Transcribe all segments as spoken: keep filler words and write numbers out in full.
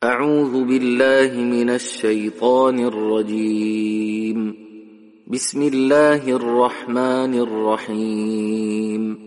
أعوذ بالله من الشيطان الرجيم. بسم الله الرحمن الرحيم.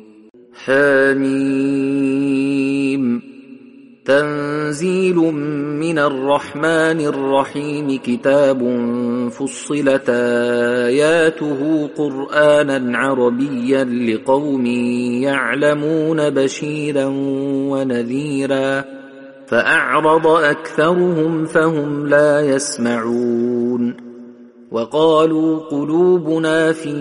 حميم. تنزيل من الرحمن الرحيم. كتاب فصلت آياته قرآنا عربيا لقوم يعلمون بشيرا ونذيرا فأعرض أكثرهم فهم لا يسمعون. وقالوا قلوبنا في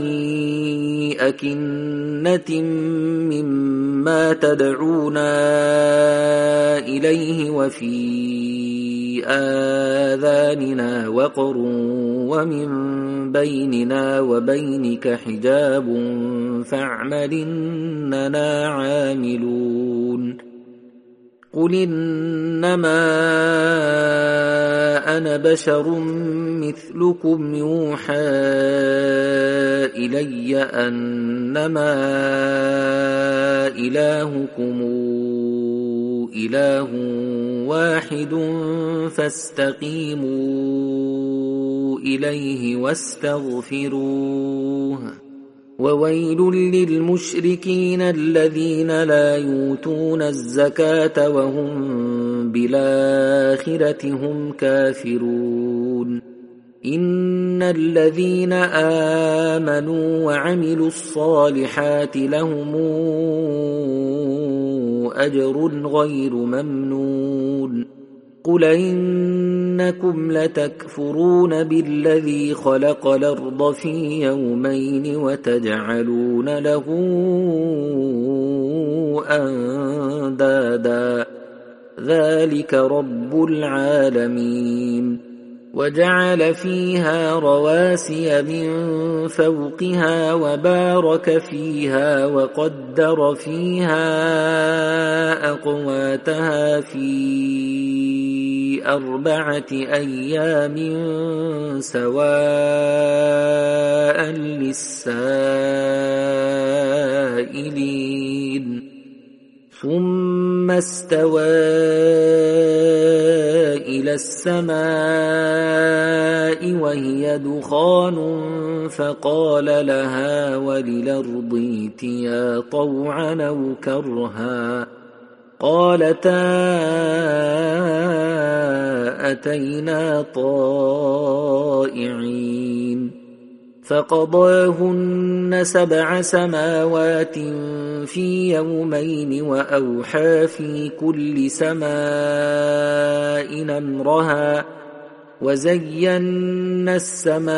أكنة مما تدعونا إليه وفي آذاننا وقر ومن بيننا وبينك حجاب فاعمل إننا عاملون. قل إنما أنا بشر مثلكم يوحى إلي أنما إلهكم إله واحد فاستقيموا إليه واستغفروه. وويل للمشركين الذين لا يؤتون الزكاة وهم بالآخرة هم كافرون. إن الذين آمنوا وعملوا الصالحات لهم أجر غير ممنون. قل إنكم لتكفرون بالذي خلق الأرض في يومين وتجعلون له أندادا ذلك رب العالمين. وجعل فيها رواسي من فوقها وبارك فيها وقدر فيها أقواتها في أربعة أيام سواء للسائلين. ثم استوى إلى السماء وهي دخان فقال لها وللأرض ائتيا طوعا أو كرها قالتا أتينا طائعين. فقضاهن سبع سماوات في يومين وأوحى في كل سماء أمرها وزينا السماء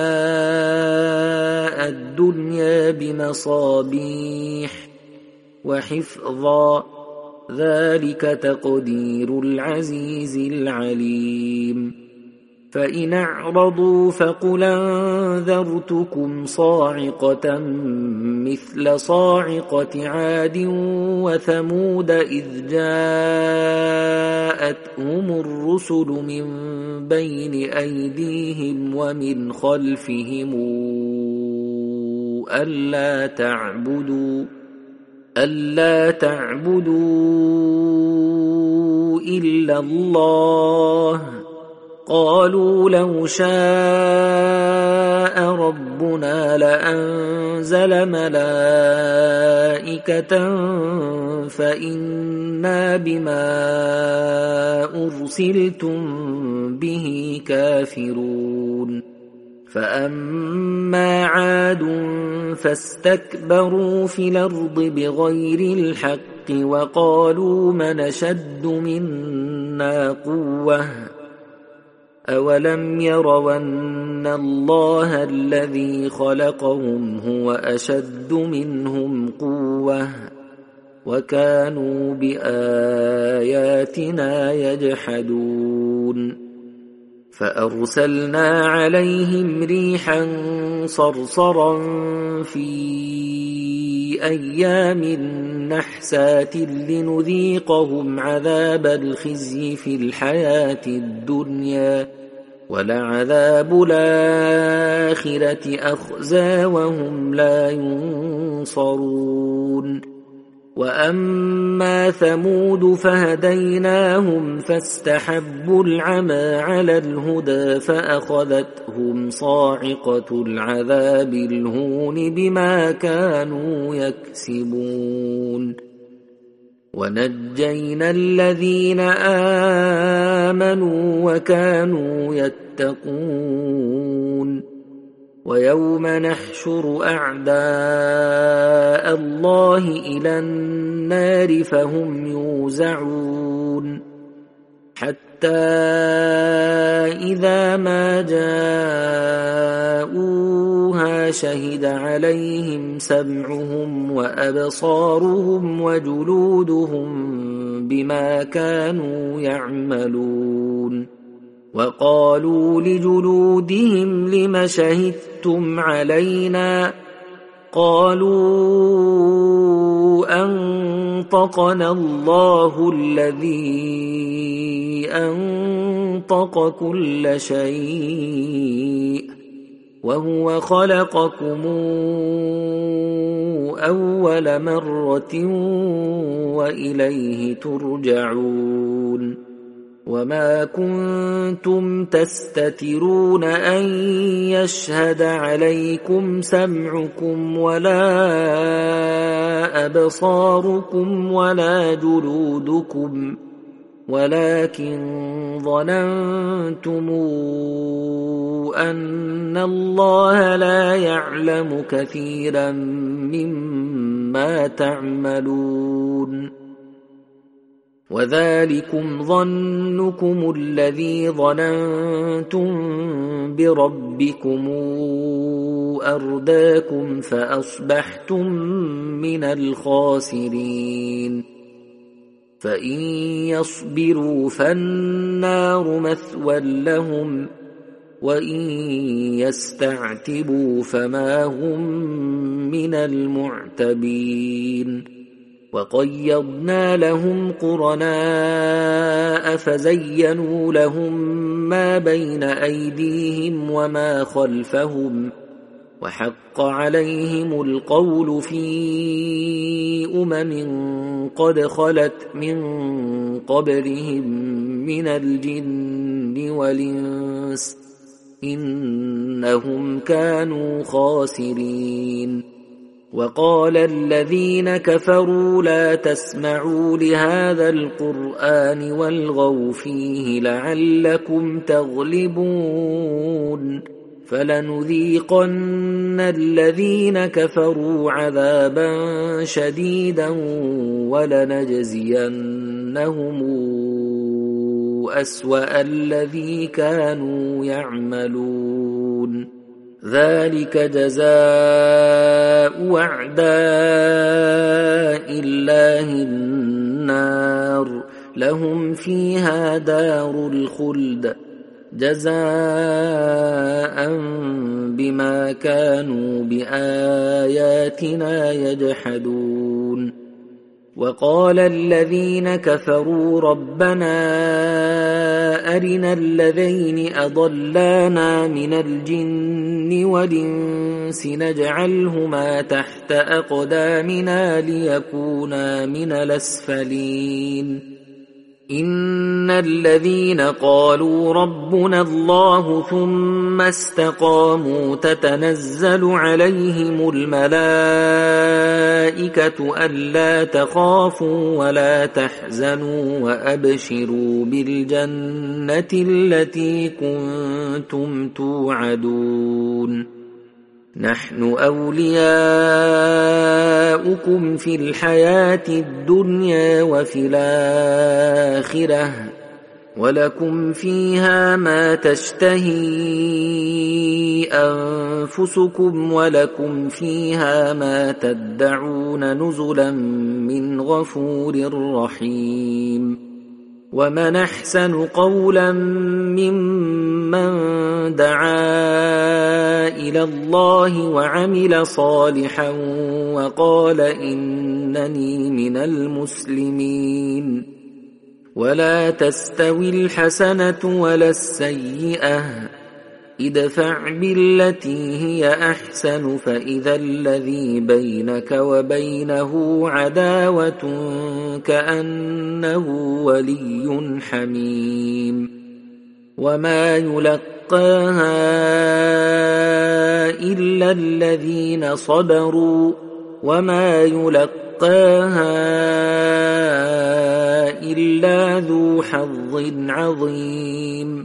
الدنيا بمصابيح وحفظا ذلك تقدير العزيز العليم. فإن أعرضوا فقل أنذرتكم صاعقة مثل صاعقة عاد وثمود إذ جاءتهم الرسل من بين أيديهم ومن خلفهم ألا تعبدوا ألا تعبدوا إلا الله قالوا لو شاء ربنا لأنزل ملائكة فإنا بما أرسلتم به كافرون. فأما عاد فاستكبروا في الأرض بغير الحق وقالوا من أشد منا قوة أولم يروا أن الله الذي خلقهم هو أشد منهم قوة وكانوا بآياتنا يجحدون. فأرسلنا عليهم ريحا صرصرا في أيام نحسات لنذيقهم عذاب الخزي في الحياة الدنيا ولعذاب الآخرة أخزى وهم لا ينصرون. وأما ثمود فهديناهم فاستحبوا العمى على الهدى فأخذتهم صاعقة العذاب الهون بما كانوا يكسبون ونجينا الذين آمنوا وكانوا يتقون ويوم نحشر أعداء الله إلى النار فهم يوزعون حتى إذا ما جاءوها شهد عليهم سمعهم وأبصارهم وجلودهم بما كانوا يعملون وقالوا لجلودهم لم شهدتم علينا قالوا أنطقنا الله الذي أنطق كل شيء وهو خلقكم أول مرة وإليه ترجعون وما كنتم تستترون أن يشهد عليكم سمعكم ولا أبصاركم ولا جلودكم ولكن ظننتم أن الله لا يعلم كثيرا مما تعملون وذلكم ظنكم الذي ظننتم بربكم أرداكم فأصبحتم من الخاسرين فإن يصبروا فالنار مثوى لهم وإن يستعتبوا فما هم من المعتبين وقيضنا لهم قرناء فزينوا لهم ما بين أيديهم وما خلفهم وحق عليهم القول في أمم قد خلت من قبلهم من الجن والإنس إنهم كانوا خاسرين وقال الذين كفروا لا تسمعوا لهذا القرآن والغوا فيه لعلكم تغلبون فلنذيقن الذين كفروا عذابا شديدا ولنجزينهم أسوأ الذي كانوا يعملون ذلك جزاء أعداء الله النار لهم فيها دار الخلد جزاء بما كانوا بآياتنا يجحدون وقال الذين كفروا ربنا أرنا الذين أضلانا من الجن والإنس نجعلهما تحت أقدامنا ليكونا من الأسفلين إن الذين قالوا ربنا الله ثم استقاموا تتنزل عليهم الملائكة ألا تخافوا ولا تحزنوا وأبشروا بالجنة التي كنتم توعدون نحن أولياؤكم في الحياة الدنيا وفي الآخرة ولكم فيها ما تشتهي أنفسكم ولكم فيها ما تدعون نزلا من غفور رحيم ومن أحسن قولا ممن دعا إلى الله وعمل صالحا وقال إنني من المسلمين ولا تستوي الحسنة ولا السيئة ادفع بالتي هي أحسن فإذا الذي بينك وبينه عداوة كأنه ولي حميم وما يلقاها إلا الذين صبروا وما يلقاها إلا ذو حظ عظيم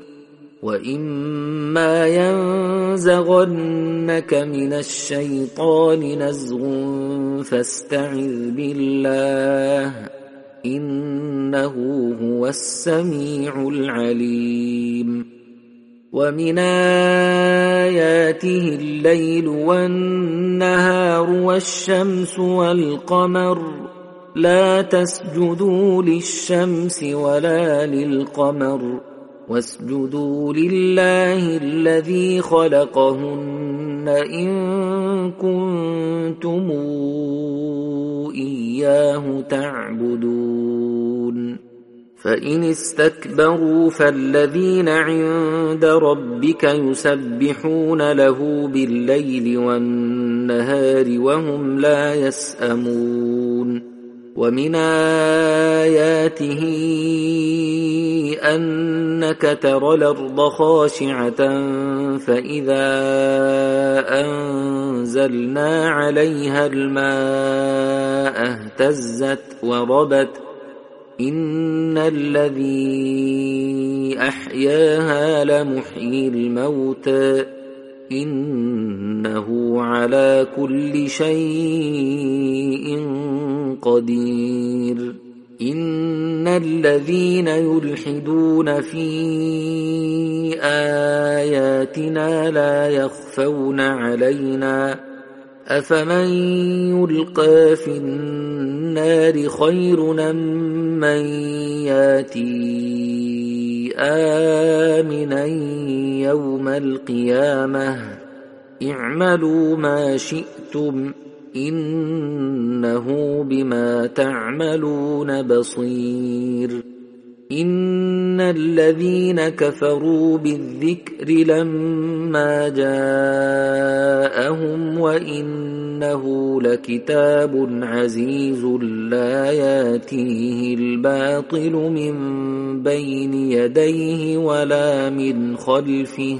وإما ينزغنك من الشيطان نزغ فاستعذ بالله إنه هو السميع العليم ومن آياته الليل والنهار والشمس والقمر لا تسجدوا للشمس ولا للقمر واسجدوا لله الذي خلقهن إن كنتم إياه تعبدون فإن استكبروا فالذين عند ربك يسبحون له بالليل والنهار وهم لا يسأمون ومن آياته أنك ترى الأرض خاشعة فإذا أنزلنا عليها الماء اهتزت وربت إن الذي أحياها لمحيي الموتى إنه على كل شيء قدير إن الذين يلحدون في آياتنا لا يخفون علينا أفمن يلقى في النار خير أم من ياتي آمنا يوم القيامة اعملوا ما شئتم إنه بما تعملون بصير إن الذين كفروا بالذكر لما جاءهم وإنه لكتاب عزيز لا ياتيه الباطل من بين يديه ولا من خلفه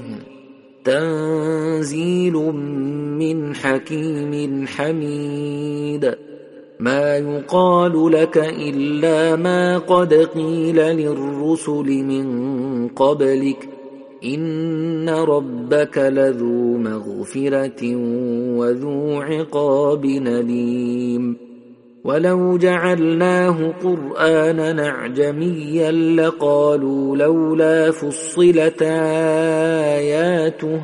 تنزيل من حكيم حميد ما يقال لك إلا ما قد قيل للرسل من قبلك إن ربك لذو مغفرة وذو عقاب أليم ولو جعلناه قرآنا أعجميا لقالوا لولا فصلت آياته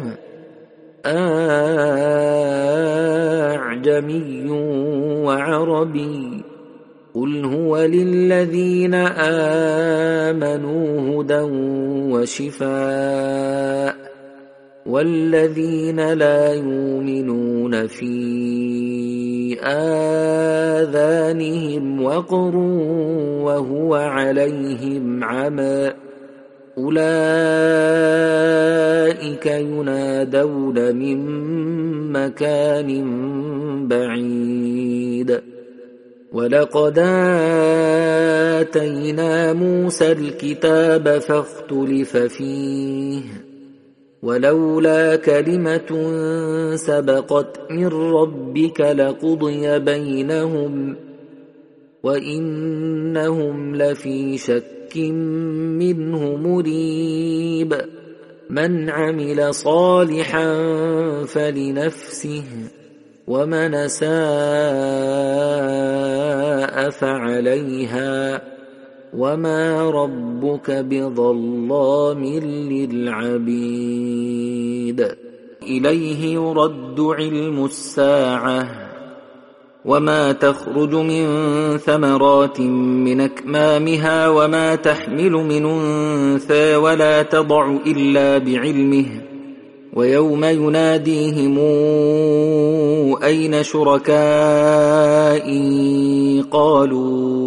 أعجمي وعربي قل هو للذين آمنوا هدى وشفاء والذين لا يؤمنون في آذانهم وقر وهو عليهم عمى أولئك ينادون من مكان بعيد ولقد آتينا موسى الكتاب فاختلف فيه ولولا كلمة سبقت من ربك لقضي بينهم وإنهم لفي شك منه مريب من عمل صالحا فلنفسه ومن أساء فعليها وما ربك بظلام للعبيد إليه يرد علم الساعة وما تخرج من ثمرات من أكمامها وما تحمل من أنثى ولا تضع إلا بعلمه ويوم يناديهم أين شركائي قالوا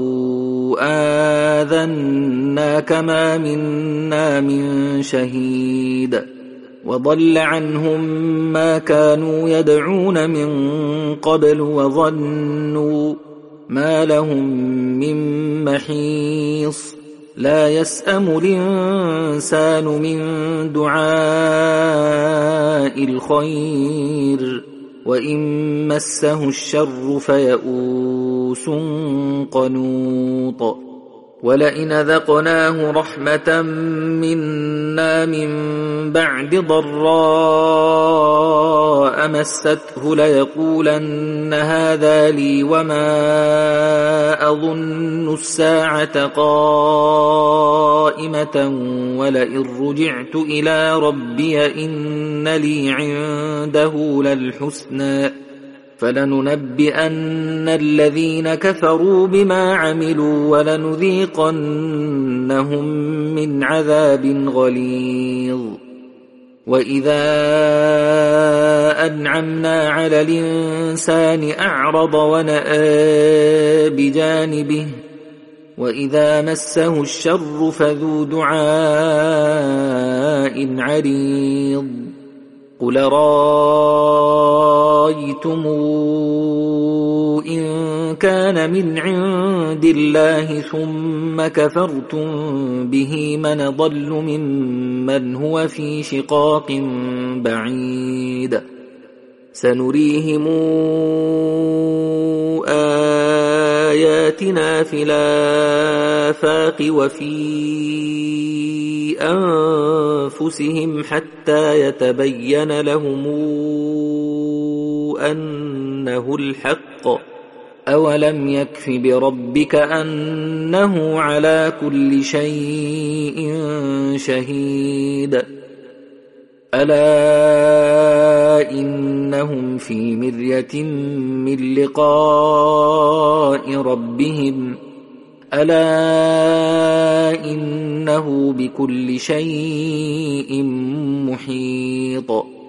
آذناك ما منا من شهيد وضل عنهم ما كانوا يدعون من قبل وظنوا ما لهم من محيص لا يسأم الإنسان من دعاء الخير وإن مسه الشر فيئوس قنوط ولئن ذقناه رحمة منا من بعد ضراء مسته ليقولن هذا لي وما أظن الساعة قائمة ولئن رجعت إلى ربي إن لي عنده للحسنى فلننبئن الذين كفروا بما عملوا ولنذيقنهم من عذاب غليظ وإذا أنعمنا على الإنسان أعرض ونأى بجانبه وإذا مسه الشر فذو دعاء عريض قل رأيتم إن كان من عند الله ثم كفرتم به من ضل ممن هو في شقاق بعيد سنريهم آياتنا في الآفاق وفي أنفسهم حتى يتبين لهم أنه الحق أولم يكف بربك أنه على كل شيء شهيد ألا إنهم في مرية من لقاء ربهم ألا إنه بكل شيء محيط